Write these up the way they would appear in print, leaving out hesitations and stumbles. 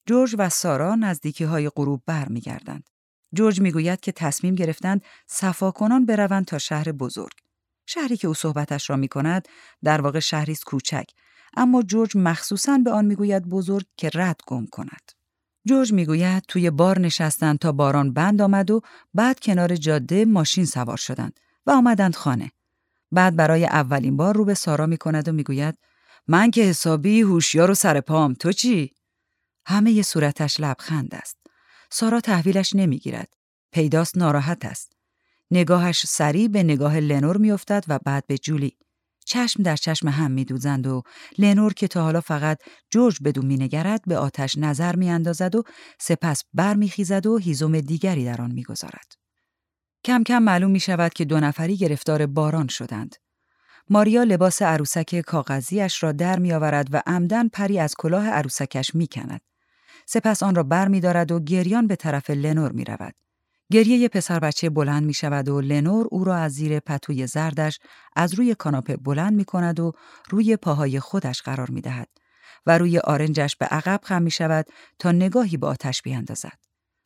جورج و سارا نزدیکی‌های غروب برمیگردند. جورج میگوید که تصمیم گرفتند صفاکنان بروند تا شهر بزرگ. شهری که او صحبتش را می‌کند در واقع شهری است کوچک، اما جورج مخصوصاً به آن میگوید بزرگ که رد گم کند. جورج میگوید توی بار نشستند تا باران بند آمد و بعد کنار جاده ماشین سوار شدند و آمدند خانه. بعد برای اولین بار رو به سارا می‌کند و میگوید من که حسابی هوشیار و سر پام، تو چی؟ همه صورتش لبخند است. سارا تحویلش نمیگیرد. پیداست ناراحت است. نگاهش سریع به نگاه لنور میافتد و بعد به جولی. چشم در چشم هم میدوزند و لنور که تا حالا فقط جورج بدو مینگرد به آتش نظر میاندازد و سپس برمیخیزد و هیزم دیگری در آن میگذارد. کم کم معلوم میشود که دو نفری گرفتار باران شدند. ماریا لباس عروسک کاغذیش را در میآورد و عمدن پری از کلاه عروسکش میکند. سپس آن را بر می‌دارد و گریان به طرف لنور می‌رود. گریه پسر بچه بلند می‌شود و لنور او را از زیر پتوی زردش از روی کاناپه بلند می‌کند و روی پاهای خودش قرار می‌دهد و روی آرنجش به عقب خم می‌شود تا نگاهی به آتش بیاندازد.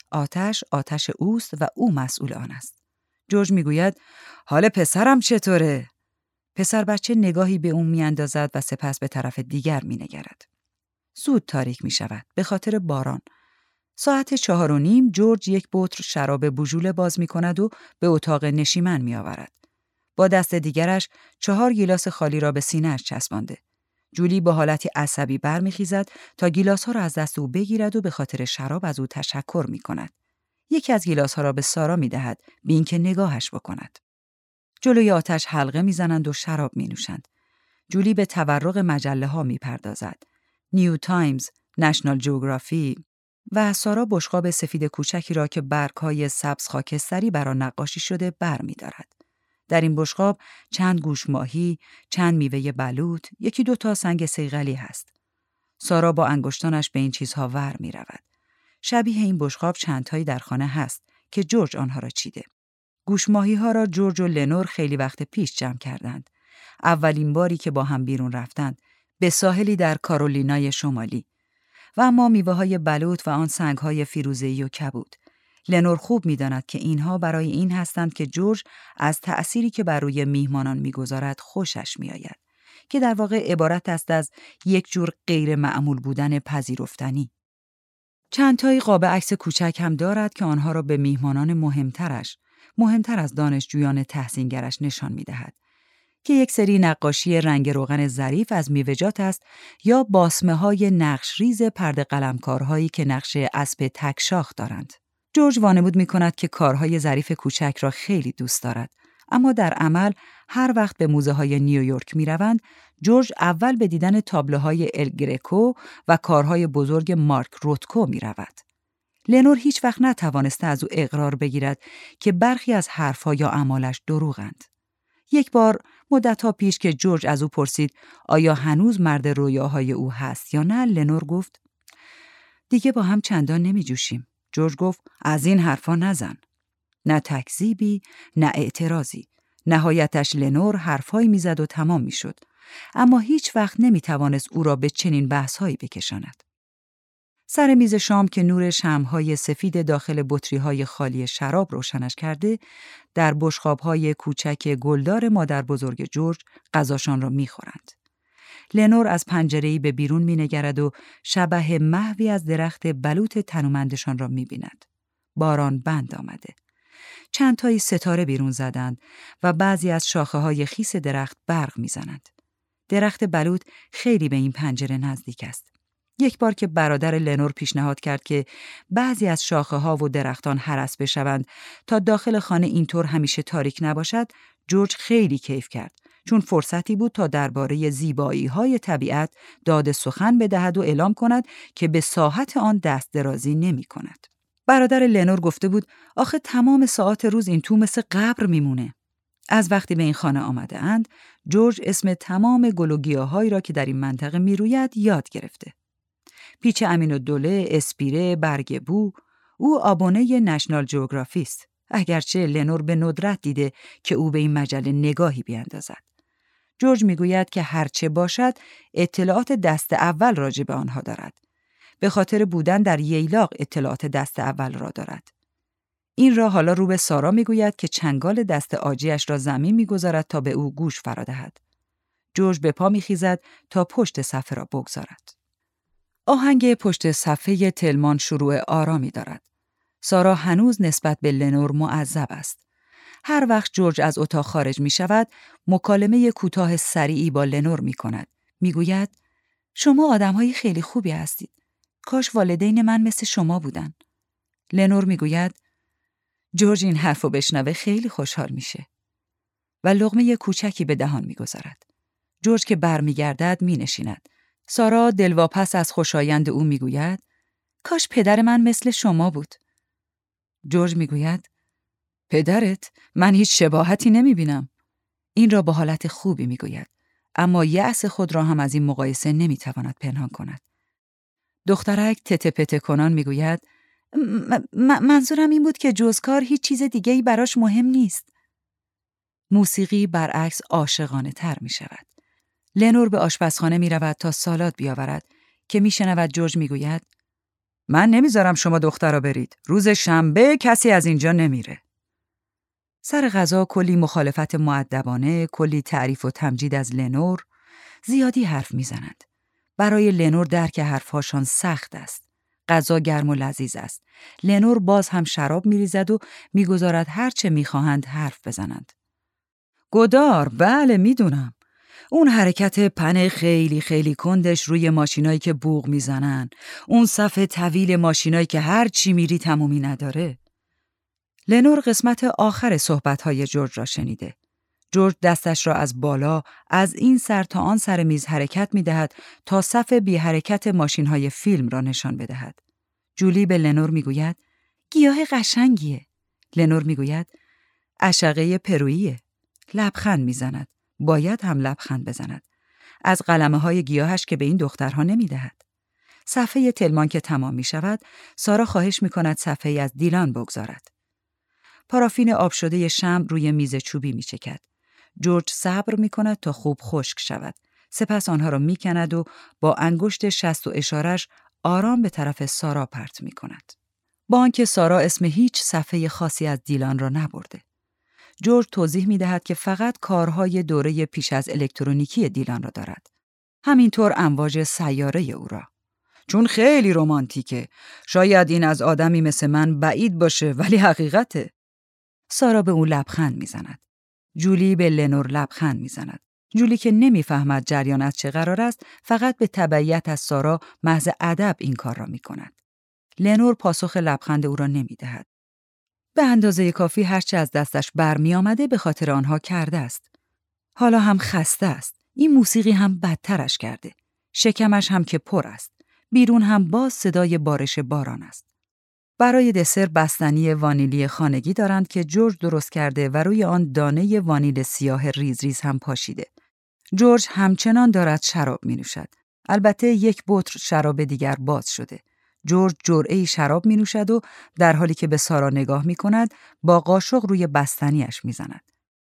آتش اوست و او مسئول آن است. جورج می‌گوید حال پسرم چطوره؟ پسر بچه نگاهی به او می‌اندازد و سپس به طرف دیگر می‌نگرد. زود تاریک می شود به خاطر باران. ساعت 4:30 جورج یک بطر شراب بوژول باز می کند و به اتاق نشیمن می آورد. با دست دیگرش 4 گیلاس خالی را به سینه‌اش چسبانده. جولی با حالتی عصبی برمیخیزد تا گیلاس‌ها را از دست او بگیرد و به خاطر شراب از او تشکر می کند. یکی از گیلاس‌ها را به سارا می دهد بی اینکه نگاهش بکند. جلوی آتش حلقه می زنند و شراب می نوشند. جولی به تورق مجله‌ها می پردازد. نیو تایمز، نشنال جیوگرافی و سارا بشقاب سفید کوچکی را که برگ‌های سبز خاکستری بر آن نقاشی شده برمی‌دارد. در این بشقاب چند گوش ماهی، چند میوه بلوط، 1-2 تا سنگ صیقلی هست. سارا با انگشتانش به این چیزها ور می‌رود. شبیه این بشقاب چندتایی در خانه هست که جورج آنها را چیده. گوش ماهی‌ها را جورج و لنور خیلی وقت پیش جمع کردند. اولین باری که با هم بیرون رفتند به ساحلی در کارولینای شمالی و اما میوه‌های بلوط و آن سنگ‌های فیروزه‌ای و کبود. لنور خوب می‌داند که اینها برای این هستند که جورج از تأثیری که بر روی میهمانان می‌گذارد خوشش می‌آید، که در واقع عبارت است از یک جور غیر معمول بودن پذیرفتنی. چند تایی قاب عکس کوچک هم دارد که آنها را به میهمانان مهمتر از دانشجویان تحسینگرش نشان می‌دهد. که یک سری نقاشی رنگ روغن ظریف از میوه‌جات است یا باسمه‌های نقش ریز پرده قلمکارهایی که نقش اسب تک شاخ دارند. جورج وانمود می‌کند که کارهای ظریف کوچک را خیلی دوست دارد، اما در عمل هر وقت به موزه‌های نیویورک می‌روند، جورج اول به دیدن تابلوهای ال گرکو و کارهای بزرگ مارک روتکو می‌رود. لنور هیچ وقت نتوانسته از او اقرار بگیرد که برخی از حرف‌ها یا اعمالش دروغند. یک بار مدت‌ها پیش که جورج از او پرسید آیا هنوز مرد رویاهای او هست یا نه، لنور گفت دیگه با هم چندان نمی جوشیم. جورج گفت از این حرفا نزن. نه تکذیبی، نه اعتراضی. نهایتش لنور حرفایی میزد و تمام میشد. اما هیچ وقت نمی توانست او را به چنین بحث‌هایی بکشاند. سر میز شام که نور شمع‌های سفید داخل بطری‌های خالی شراب روشنش کرده، در بشقاب‌های کوچک گلدار مادر بزرگ جورج غذاشان را می‌خورند. لنور از پنجره‌ای به بیرون می‌نگرد و شبح محوی از درخت بلوط تنومندشان را می‌بیند. باران بند آمده. چند تایی ستاره بیرون زدند و بعضی از شاخه‌های خیس درخت برق می‌زنند. درخت بلوط خیلی به این پنجره نزدیک است. یک بار که برادر لنور پیشنهاد کرد که بعضی از شاخه‌ها و درختان هرس بشوند تا داخل خانه اینطور همیشه تاریک نباشد، جورج خیلی کیف کرد، چون فرصتی بود تا درباره زیبایی‌های طبیعت داد سخن بدهد و اعلام کند که به ساحت آن دست درازی نمی‌کند. برادر لنور گفته بود آخه تمام ساعات روز این تو مثل قبر میمونه. از وقتی به این خانه آمده اند، جورج اسم تمام گل و گیاهایی را که در این منطقه میروید یاد گرفته. پیچ امین‌الدوله، اسپیره، برگ بو، او آبونه نشنال جیوگرافی است. اگرچه لنور به ندرت دیده که او به این مجله نگاهی بیاندازد. جورج میگوید که هرچه باشد اطلاعات دست اول راجع به آنها دارد. به خاطر بودن در ییلاق اطلاعات دست اول را دارد. این را حالا رو به سارا میگوید که چنگال دست آجیش را زمین میگذارد تا به او گوش فرا دهد. جورج به پا میخیزد تا پشت صفحه را بگذارد. آهنگ پشت صفحه تلمان شروع آرامی دارد. سارا هنوز نسبت به لنور معذب است. هر وقت جورج از اتاق خارج می شود، مکالمه کوتاه سریعی با لنور می کند. می گوید شما آدم‌های خیلی خوبی هستید. کاش والدین من مثل شما بودن. لنور می گوید جورج این حرفو بشنوه خیلی خوشحال میشه. و لقمه کوچکی به دهان می گذارد. جورج که برمیگردد می نشیند. سارا دلواپس از خوشایند او می گوید کاش پدر من مثل شما بود. جورج می گوید پدرت؟ من هیچ شباهتی نمی بینم. این را با حالت خوبی می گوید. اما یأس خود را هم از این مقایسه نمی تواند پنهان کند. دخترک تته پته کنان می گوید منظورم این بود که جز کار هیچ چیز دیگه‌ای براش مهم نیست. موسیقی برعکس عاشقانه تر می شود. لنور به آشپزخانه می رود تا سالاد بیاورد که می شنود جورج می گوید من نمیذارم شما دخترها برید. روز شنبه کسی از اینجا نمیره. سر غذا کلی مخالفت مؤدبانه، کلی تعریف و تمجید از لنور، زیادی حرف میزنند. برای لنور درک حرفهاشان سخت است. غذا گرم و لذیذ است. لنور باز هم شراب میریزد و میگذارد هر چه میخواهند حرف بزنند. گدار، بله میدونم. اون حرکت پن خیلی خیلی کندش روی ماشینایی که بوق میزنن. اون صف طویل ماشینایی که هر چی میری تمومی نداره. لنور قسمت آخر صحبت‌های جورج را شنیده. جورج دستش را از بالا از این سر تا آن سر میز حرکت می‌دهد تا صف بی حرکت ماشین‌های فیلم را نشان بدهد. جولی به لنور می‌گوید گیاه قشنگیه. لنور می‌گوید عشقه پروییه. لبخند می‌زند. باید هم لبخند بزند. از قلمه‌های گیاهش که به این دخترها نمی‌دهد. صفحه تلمان که تمام می‌شود، سارا خواهش می‌کند صفحه‌ای از دیلان بگذارد. پارافین آب شده شمع روی میز چوبی می‌چکد. جورج صبر می‌کند تا خوب خشک شود. سپس آنها را می‌کند و با انگشت شست و اشارش آرام به طرف سارا پرت می‌کند. با آنکه سارا اسم هیچ صفحه خاصی از دیلان را نبرده. جورج توضیح می‌دهد که فقط کارهای دوره پیش از الکترونیکی دیلان را دارد. همینطور امواج سیاره او را. چون خیلی رمانتیکه. شاید این از آدمی مثل من بعید باشه ولی حقیقته. سارا به او لبخند میزند. جولی به لنور لبخند میزند. جولی که نمیفهمد جریان از چه قرار است، فقط به تبعیت از سارا محض ادب این کار را میکند. لنور پاسخ لبخند او را نمیدهد. به اندازه کافی هرچه از دستش برمی آمده به خاطر آنها کرده است. حالا هم خسته است. این موسیقی هم بدترش کرده. شکمش هم که پر است. بیرون هم باز صدای بارش باران است. برای دسر بستنی وانیلی خانگی دارند که جورج درست کرده و روی آن دانه وانیل سیاه ریز ریز هم پاشیده. جورج همچنان دارد شراب می نوشد. البته یک بطر شراب دیگر باز شده. جورج جرعه‌ای شراب می نوشد و در حالی که به سارا نگاه می کند با قاشق روی بستنیش می زند.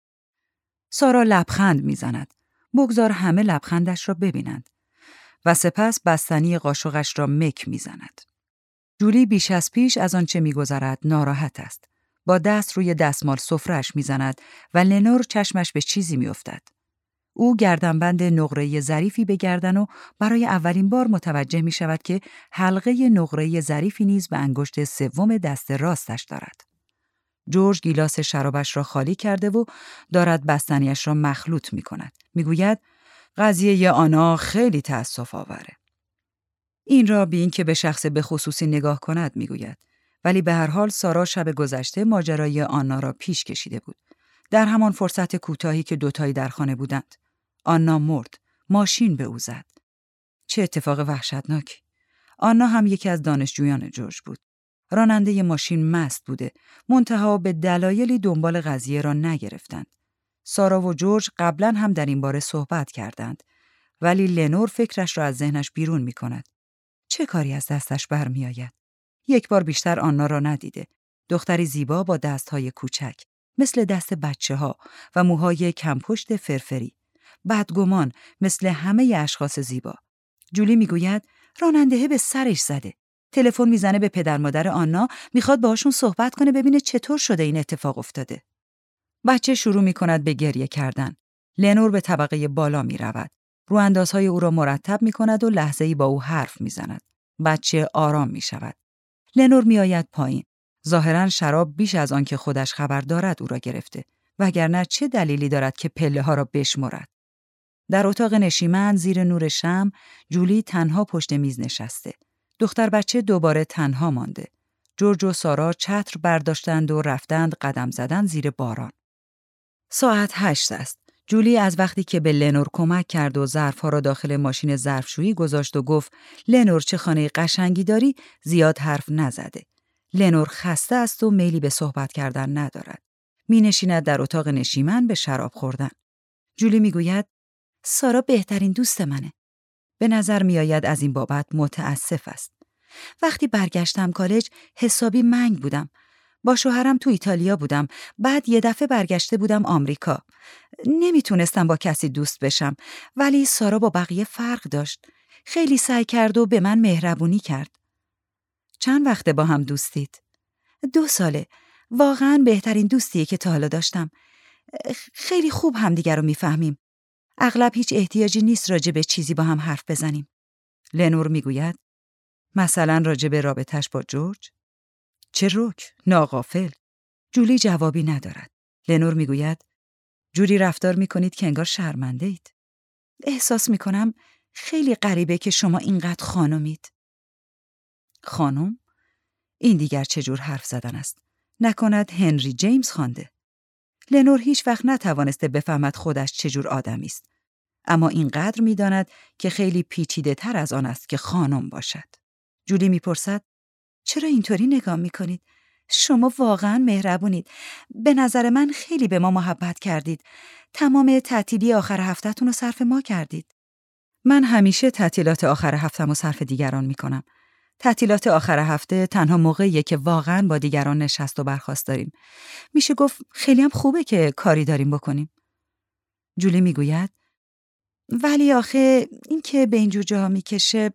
سارا لبخند می زند. بگذار همه لبخندش را ببینند. و سپس بستنی قاشقش را مک می زند. جولی بیش از پیش از آنچه می‌گذرد ناراحت است. با دست روی دستمال سفره‌اش می‌زند و لنور چشمش به چیزی می‌افتد. او گردنبند نقره‌ای ظریفی به گردن و برای اولین بار متوجه می‌شود که حلقه نقره‌ای ظریفی نیز به انگشت سوم دست راستش دارد. جورج گیلاس شرابش را خالی کرده و دارد بستنیش را مخلوط می‌کند. می‌گوید قضیه آنا خیلی تأسف آوره. این را بی این که به شخص به خصوصی نگاه کند میگوید. ولی به هر حال سارا شب گذشته ماجرای آنا را پیش کشیده بود. در همان فرصت کوتاهی که دوتایی در خانه بودند. آنا مرد. ماشین به او زد. چه اتفاق وحشتناکی. آنا هم یکی از دانشجویان جورج بود. راننده ماشین مست بوده. منتها به دلایلی دنبال قضیه را نگرفتند. سارا و جورج قبلا هم در این باره صحبت کردند. ولی لنور فکرش را از ذهنش بیرون می‌کند. چه کاری از دستش برمی آید؟ یک بار بیشتر آنا را ندیده. دختری زیبا با دستهای کوچک، مثل دست بچه‌ها و موهای کمپشت فرفری. بدگمان مثل همه اشخاص زیبا. جولی میگوید راننده به سرش زده. تلفن میزنه به پدر مادر آنا، میخواد باهاشون صحبت کنه ببینه چطور شده این اتفاق افتاده. بچه شروع میکند به گریه کردن. لنور به طبقه بالا میرود. رواندازهای او را مرتب میکند و لحظه‌ای با او حرف میزند. بچه آرام میشود. لنور میآید پایین. ظاهراً شراب بیش از آن که خودش خبر دارد او را گرفته. وگرنه چه دلیلی دارد که پله ها را بشمرد؟ در اتاق نشیمن زیر نور شمع جولی تنها پشت میز نشسته. دختر بچه دوباره تنها مانده. جورج و سارا چتر برداشتند و رفتند قدم زدن زیر باران. ساعت 8 است. جولی از وقتی که به لنور کمک کرد و ظرفها را داخل ماشین ظرفشویی گذاشت و گفت لنور چه خانه قشنگی داری، زیاد حرف نزده. لنور خسته است و میلی به صحبت کردن ندارد. می نشیند در اتاق نشیمن به شراب خوردن. جولی می گوید سارا بهترین دوست منه. به نظر می آید از این بابت متاسف است. وقتی برگشتم کالج حسابی منگ بودم. با شوهرم تو ایتالیا بودم. بعد یه دفعه برگشته بودم آمریکا. نمیتونستم با کسی دوست بشم. ولی سارا با بقیه فرق داشت. خیلی سعی کرد و به من مهربونی کرد. چند وقته با هم دوستید؟ 2 ساله. واقعاً بهترین دوستیه که تا حالا داشتم. خیلی خوب همدیگر رو میفهمیم. اغلب هیچ احتیاجی نیست راجع به چیزی با هم حرف بزنیم. لنور میگوید مثلا راجع به رابطش با جورج؟ چه رک، ناغافل. جولی جوابی ندارد. لنور میگوید جوری رفتار میکنید که انگار شرمنده اید. احساس میکنم خیلی غریبه که شما اینقدر خانمید. خانم؟ این دیگر چجور حرف زدن است؟ نکند هنری جیمز خوانده. لنور هیچ وقت نتوانسته بفهمد خودش چجور آدمی است. اما اینقدر میداند که خیلی پیچیده تر از آن است که خانم باشد. جولی میپرسد چرا اینطوری نگاه میکنید؟ شما واقعا مهربونید. به نظر من خیلی به ما محبت کردید. تمام تعطیلی آخر هفته‌تون رو صرف ما کردید. من همیشه تعطیلات آخر هفته‌مو رو صرف دیگران میکنم. تعطیلات آخر هفته تنها موقعیه که واقعا با دیگران نشست و برخاست داریم. میشه گفت خیلی هم خوبه که کاری داریم بکنیم. جولی میگوید ولی آخه این که به اینجور جاها میکشه،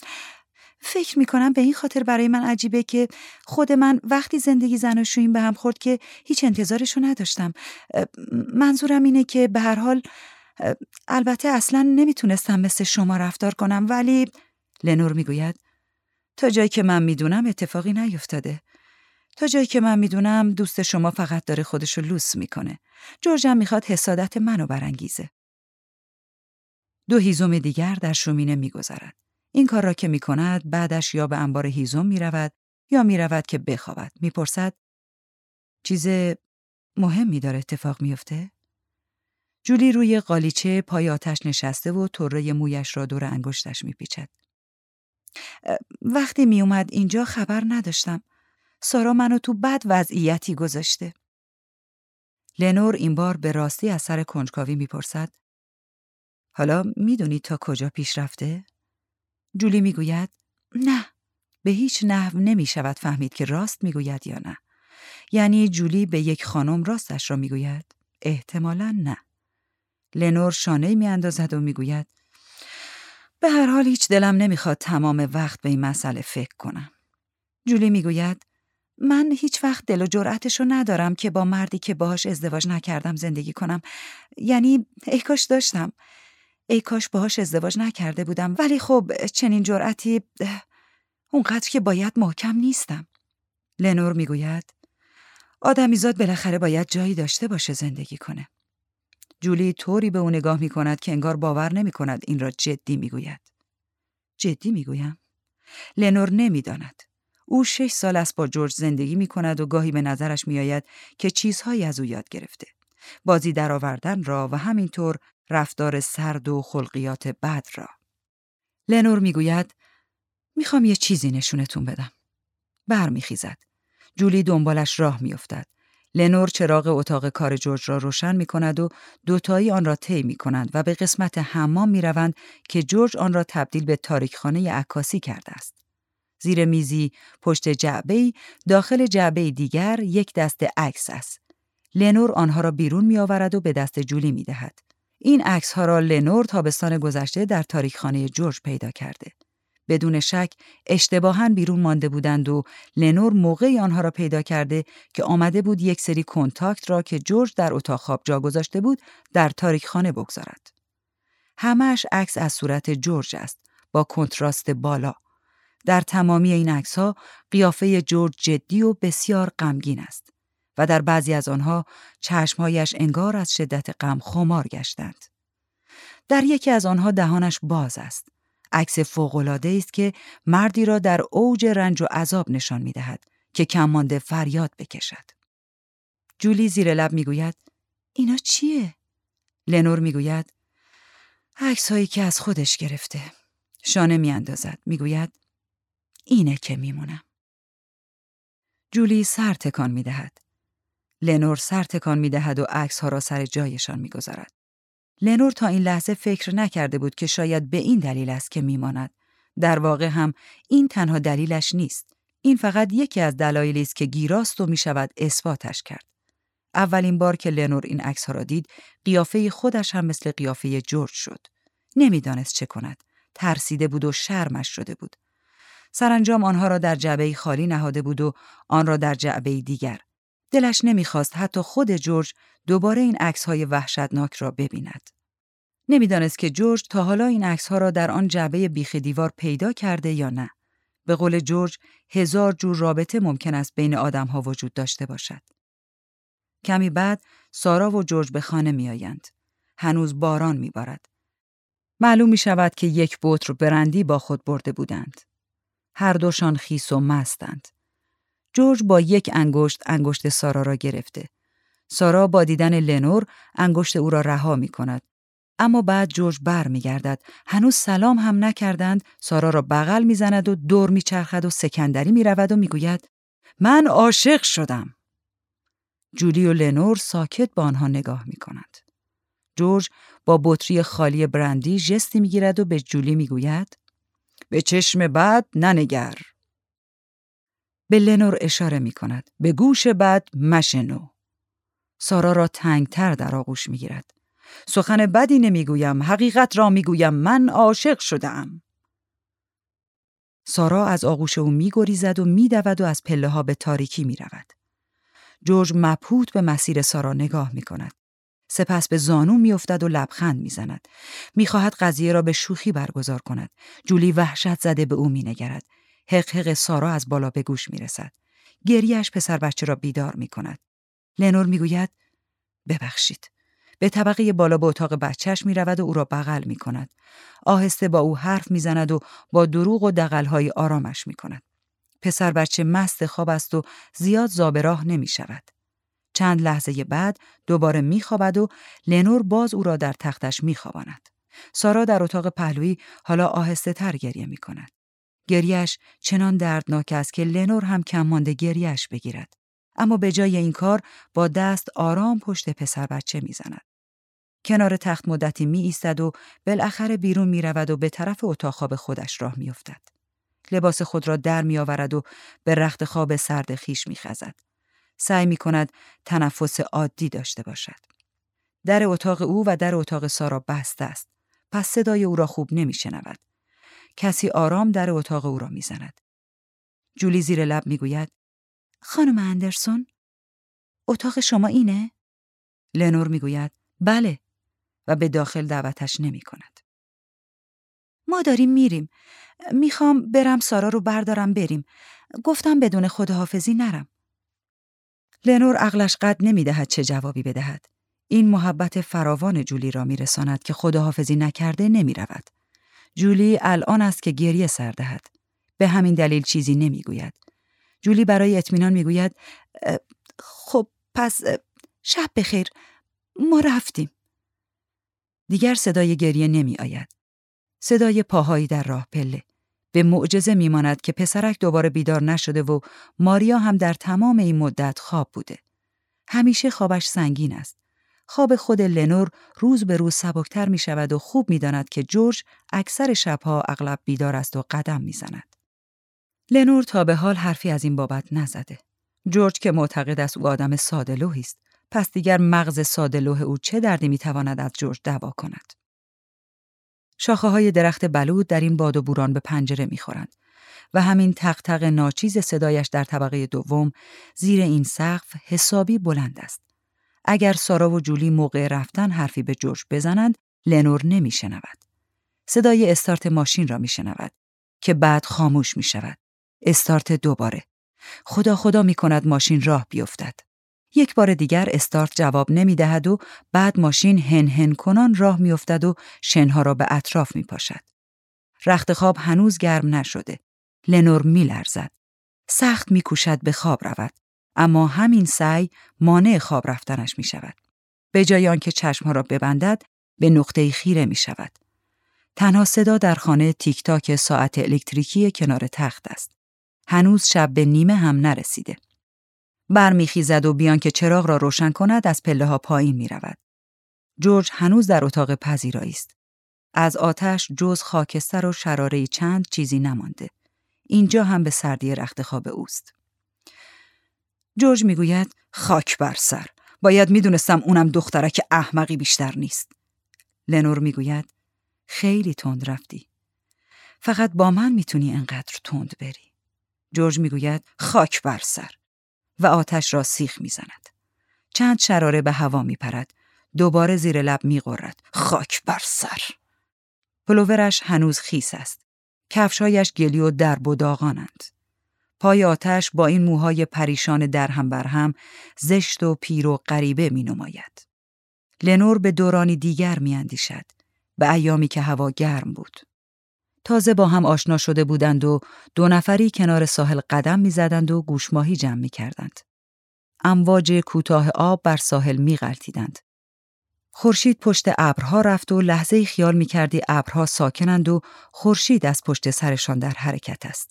فکر میکنم به این خاطر برای من عجیبه که خود من وقتی زندگی زناشوییم به هم خورد که هیچ انتظارشو نداشتم. منظورم اینه که به هر حال البته اصلا نمیتونستم مثل شما رفتار کنم، ولی لنور میگوید تا جایی که من میدونم اتفاقی نیفتاده. تا جایی که من میدونم دوست شما فقط داره خودشو لوس میکنه. جورج هم میخواد حسادت منو برانگیزه. 2 هیزم دیگر در شومینه میگذرد. این کار را که میکند بعدش یا به انبار هیزم میرود یا میرود که بخوابد. میپرسد چیز مهمی داره اتفاق میفته؟ جولی روی قالیچه پای آتش نشسته و طره مویش را دور انگشتش میپیچد. وقتی میومد اینجا خبر نداشتم. سارا منو تو بد وضعیتی گذاشته. لنور این بار به راستی از سر کنجکاوی میپرسد حالا میدونی تا کجا پیش رفته؟ جولی میگوید نه، به هیچ نحو نمیشود فهمید که راست میگوید یا نه. یعنی جولی به یک خانم راستش را میگوید؟ احتمالاً نه. لنور شانه‌ای میاندازد و میگوید به هر حال هیچ دلم نمیخواد تمام وقت به این مسئله فکر کنم. جولی میگوید من هیچ وقت دل و جرأتشو ندارم که با مردی که باهاش ازدواج نکردم زندگی کنم. یعنی ای کاش داشتم. ای کاش باهاش ازدواج نکرده بودم، ولی خب چنین جرأتی اونقدر که باید محکم نیستم. لنور میگوید آدمیزاد بالاخره باید جایی داشته باشه زندگی کنه. جولی طوری به اون نگاه میکند که انگار باور نمیکند این را جدی میگوید. جدی میگویم؟ لنور نمیداند. او 6 سال است با جورج زندگی میکند و گاهی به نظرش میآید که چیزهایی از او یاد گرفته. بازی درآوردن را و همینطور رفتار سرد و خلقیات بد را. لنور میگوید میخوام یه چیزی نشونتون بدم. برمیخیزد. جولی دنبالش راه میافتد. لنور چراغ اتاق کار جورج را روشن میکند و دوتایی آن را طی میکنند و به قسمت حمام میروند که جورج آن را تبدیل به تاریکخانه عکاسی کرده است. زیر میزی پشت جعبه‌ای، داخل جعبه دیگر یک دسته عکس است. لنور آنها را بیرون میآورد و به دست جولی میدهد. این عکس‌ها را لنور تابستان گذشته در تاریخخانه جورج پیدا کرده. بدون شک اشتباهاً بیرون مانده بودند و لنور موقعی آنها را پیدا کرده که آمده بود یک سری کنتاکت را که جورج در اتاق خواب جا گذاشته بود در تاریخخانه بگذارد. همه‌اش عکس از صورت جورج است با کنتراست بالا. در تمامی این عکس‌ها قیافه جورج جدی و بسیار غمگین است و در بعضی از آنها چشمهایش انگار از شدت غم خمار گشتند. در یکی از آنها دهانش باز است. عکس فوق‌العاده است که مردی را در اوج رنج و عذاب نشان می‌دهد که کم مانده فریاد بکشد. جولی زیر لب می‌گوید اینا چیه؟ لنور می‌گوید عکس‌هایی که از خودش گرفته. شانه می‌اندازد. می‌گوید اینه که میمونم. جولی سر تکان می‌دهد. لنور سر تکان می‌دهد و عکس‌ها را سر جایشان می‌گذارد. لنور تا این لحظه فکر نکرده بود که شاید به این دلیل است که میماند. در واقع هم این تنها دلیلش نیست. این فقط یکی از دلایلی است که گیراست و میشود اثباتش کرد. اولین بار که لنور این عکس‌ها را دید، قیافه خودش هم مثل قیافه جورج شد. نمیدانست چه کند. ترسیده بود و شرمش شده بود. سرانجام آنها را در جعبه‌ای خالی نهاده بود و آن را در جعبه‌ای دیگر. دلش نمیخواست حتی خود جورج دوباره این عکس‌های وحشتناک را ببیند. نمیدانست که جورج تا حالا این عکس‌ها را در آن جعبه بیخ دیوار پیدا کرده یا نه. به قول جورج 1000 جور رابطه ممکن است بین آدم‌ها وجود داشته باشد. کمی بعد سارا و جورج به خانه می‌آیند. هنوز باران می‌بارد. معلوم می‌شود که یک بطر برندی با خود برده بودند. هر دوشان خیس و مستند. جورج با یک انگشت سارا را گرفته. سارا با دیدن لنور انگشت او را رها می‌کند. اما بعد جورج برمیگردد. هنوز سلام هم نکردند، سارا را بغل می‌زند و دور می‌چرخد و سکندری می‌رود و می‌گوید من عاشق شدم. جولی و لنور ساکت با آنها نگاه می‌کنند. جورج با بطری خالی برندی ژستی می‌گیرد و به جولی می‌گوید به چشم بد ننگر. به لنور اشاره می‌کند. به گوش بد مشنو. سارا را تنگتر در آغوش می‌گیرد. سخن بدی نمیگویم، حقیقت را میگویم، من عاشق شدم. سارا از آغوش او میگریزد و میدود و از پله‌ها به تاریکی میرود. جورج مبهوت به مسیر سارا نگاه میکند. سپس به زانو میافتد و لبخند میزند. میخواهد قضیه را به شوخی برگزار کند. جولی وحشت زده به او مینگرد. حق سارا از بالا به گوش میرسد. گریه‌اش پسر بچه را بیدار میکند. لنور میگوید ببخشید. به طبقه بالا به اتاق بچهش میرود و او را بغل میکند. آهسته با او حرف میزند و با دروغ و دغل‌های آرامش میکند. پسر بچه مست خواب است و زیاد زاب راه نمیشود. چند لحظه بعد دوباره میخوابد و لنور باز او را در تختش میخواباند. سارا در اتاق پهلویی حالا آهسته تر گریه میکند. گریهش چنان دردناک است که لنور هم کم مانده گریهش بگیرد. اما به جای این کار با دست آرام پشت پسر بچه میزند. کنار تخت مدتی می ایستد و بالاخره بیرون می رود و به طرف اتاق خواب خودش راه می افتد. لباس خود را در می آورد و به رخت خواب سرد خیش می خزد. سعی می کند تنفس عادی داشته باشد. در اتاق او و در اتاق سارا بسته است. پس صدای او را خوب نمی شنود. کسی آرام در اتاق او را می زند. جولی زیر لب می گوید خانم اندرسون، اتاق شما اینه؟ لنور می گوید بله و به داخل دعوتش نمی کند. ما داریم میریم. میخوام برم سارا رو بردارم بریم. گفتم بدون خداحافظی نرم. لنور عقلش قد نمی دهد چه جوابی بدهد. این محبت فراوان جولی را می رساند که خداحافظی نکرده نمی رود. جولی الان است که گریه سر دهد. به همین دلیل چیزی نمی گوید. جولی برای اطمینان می گوید خب پس شب بخیر. ما رفتیم. دیگر صدای گریه نمی آید. صدای پاهایی در راه پله. به معجزه می ماند که پسرک دوباره بیدار نشده و ماریا هم در تمام این مدت خواب بوده. همیشه خوابش سنگین است. خواب خود لنور روز به روز سبکتر می شود و خوب می داند که جورج اکثر شبها اغلب بیدار است و قدم می زند. لنور تا به حال حرفی از این بابت نزده. جورج که معتقد است او آدم ساده‌لوحی است، پس دیگر مغز ساده لوح او چه دردی میتواند از جورج دوا کند؟ شاخه‌های درخت بلوط در این باد و بوران به پنجره میخورند و همین تق تق ناچیز صدایش در طبقه دوم زیر این سقف حسابی بلند است. اگر سارا و جولی موقع رفتن حرفی به جورج بزنند، لنور نمیشنود. صدای استارت ماشین را میشنود که بعد خاموش میشود. استارت دوباره. خدا خدا میکند ماشین راه بیفتد. یک بار دیگر استارت جواب نمیدهد و بعد ماشین هن هن کنان راه میافتد و شنها را به اطراف میپاشد. رخت خواب هنوز گرم نشده. لنور میلرزد. سخت میکوشد به خواب رود، اما همین سعی مانع خواب رفتنش میشود. به جای آنکه چشمها را ببندد، به نقطه‌ای خیره میشود. تنها صدا در خانه تیک تاک ساعت الکتریکی کنار تخت است. هنوز شب به نیمه هم نرسیده. برمیخیزد و بیان که چراغ را روشن کند از پله‌ها پایین می‌رود. جورج هنوز در اتاق پذیرایی است. از آتش جز خاکستر و شراره‌ای چند چیزی نمانده. اینجا هم به سردی رخت خواب اوست. جورج میگوید خاک بر سر. باید میدونستم اونم دخترک احمقی بیشتر نیست. لنور میگوید خیلی تند رفتی. فقط با من میتونی انقدر تند بری. جورج میگوید خاک بر سر و آتش را سیخ میزند. چند شراره به هوا میپرد. دوباره زیر لب میغرد. خاک بر سر. پلوورش هنوز خیس است. کفشایش گلی و درب و داغانند. پای آتش با این موهای پریشان درهم برهم زشت و پیر و غریبه مینماید. لنور به دورانی دیگر میاندیشد. به ایامی که هوا گرم بود. تازه با هم آشنا شده بودند و دو نفری کنار ساحل قدم می‌زدند و گوشماهی جمع می‌کردند. امواج کوتاه آب بر ساحل می‌غلطیدند. خورشید پشت ابرها رفت و لحظه‌ای خیال می‌کردی ابرها ساکنند و خورشید از پشت سرشان در حرکت است.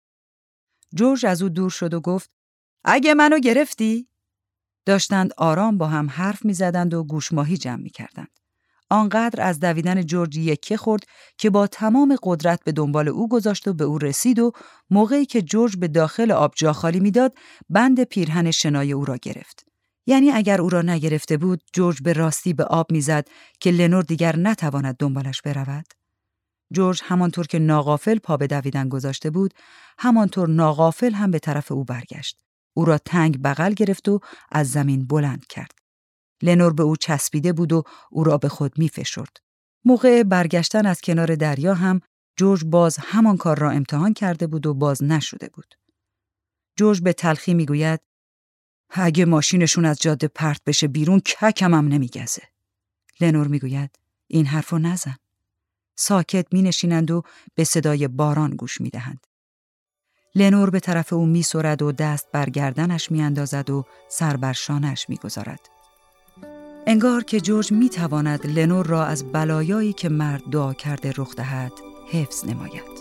جورج از او دور شد و گفت اگه منو گرفتی؟ داشتند آرام با هم حرف می‌زدند و گوشماهی جمع می‌کردند. آنقدر از دویدن جورج یکه خورد که با تمام قدرت به دنبال او گذاشت و به او رسید و موقعی که جورج به داخل آب جا خالی میداد بند پیرهن شنای او را گرفت. یعنی اگر او را نگرفته بود جورج به راستی به آب میزد که لنور دیگر نتواند دنبالش برود. جورج همانطور که ناغافل پا به دویدن گذاشته بود همانطور ناغافل هم به طرف او برگشت. او را تنگ بغل گرفت و از زمین بلند کرد. لنور به او چسبیده بود و او را به خود می‌فشرد. موقع برگشتن از کنار دریا هم جورج باز همان کار را امتحان کرده بود و باز نشده بود. جورج به تلخی میگوید اگه ماشینشون از جاده پرت بشه بیرون ککم هم نمیگزه. لنور میگوید این حرفو نزن. ساکت مینشینند و به صدای باران گوش میدهند. لنور به طرف او میسرد و دست بر گردنش میاندازد و سر بر شانه‌اش میگذارد. انگار که جورج میتواند لنور را از بلایایی که مرد دعا کرده رخ دهد حفظ نماید.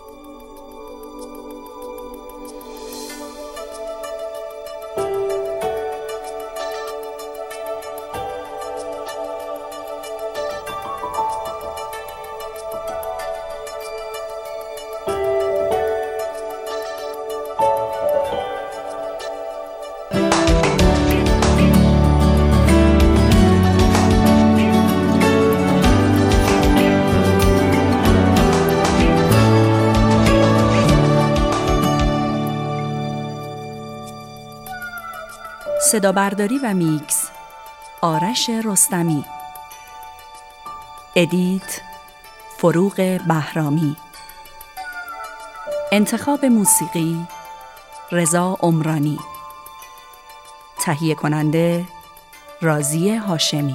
صدابرداری و میکس آرش رستمی. ادیت فروغ بهرامی. انتخاب موسیقی رضا عمرانی. تهیه کننده راضیه هاشمی.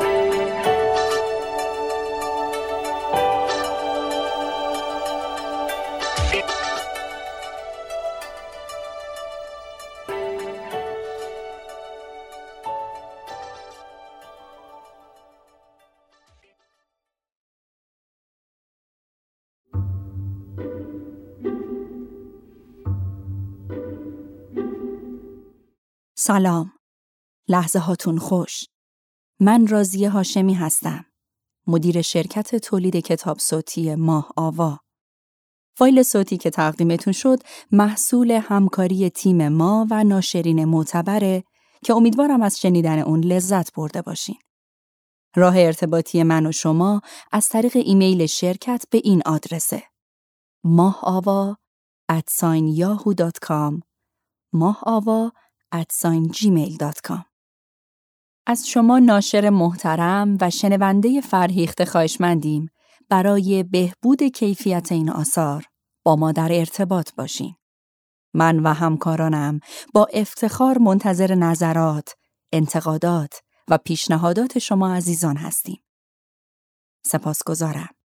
سلام. لحظه هاتون خوش. من راضیه هاشمی هستم. مدیر شرکت تولید کتاب صوتی ماه آوا. فایل صوتی که تقدیمتون شد محصول همکاری تیم ما و ناشرین معتبر که امیدوارم از شنیدن اون لذت برده باشین. راه ارتباطی من و شما از طریق ایمیل شرکت به این آدرسه: mahava@yahoo.com mahava@gmail.com. از شما ناشر محترم و شنونده فرهیخته خواهشمندیم برای بهبود کیفیت این آثار با ما در ارتباط باشین. من و همکارانم با افتخار منتظر نظرات، انتقادات و پیشنهادات شما عزیزان هستیم. سپاسگزارم.